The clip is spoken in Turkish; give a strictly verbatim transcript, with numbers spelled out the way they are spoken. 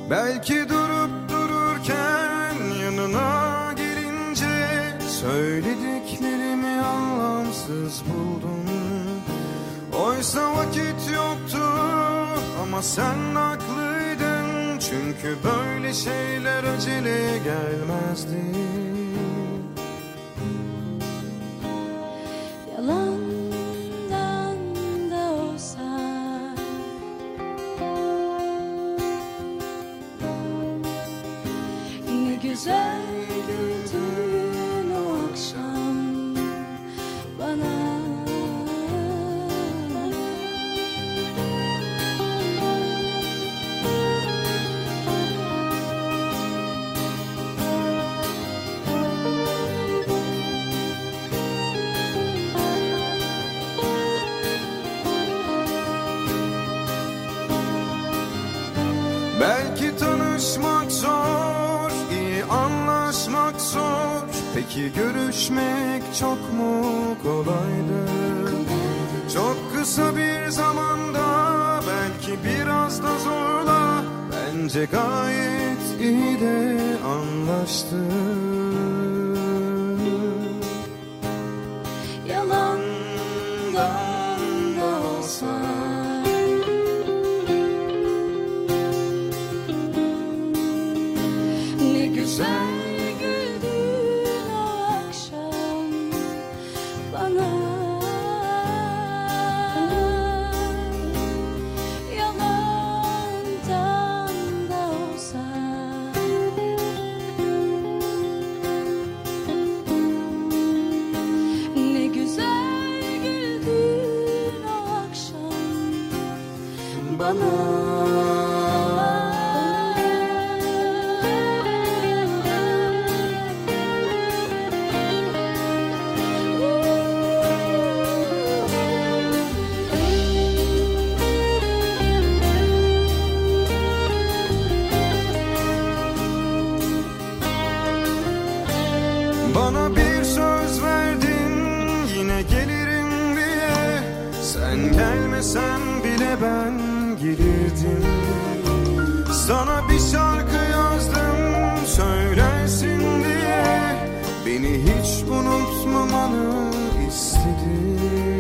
Belki durup dururken yanına gelince söylediklerimi anlamsız buldum. Oysa vakit yoktu ama sen haklıydın. Çünkü böyle şeyler acele gelmezdi. Yalandan da olsa ne güzel güldün o akşam bana. Belki tanışmak zor, iyi anlaşmak zor. Peki görüşmek çok mu kolaydı? Çok kısa bir zamanda, belki biraz da zorla. Bence gayet iyi de anlaştık. Yalandan da olsa ne güzel güldün o akşam bana. Yalandan da olsa ne güzel güldün o akşam bana. Bana bir söz verdin, yine gelirim diye. Sen gelmesen bile ben gelirdim. Sana bir şarkı yazdım, söylersin diye. Beni hiç unutmamanı istedim.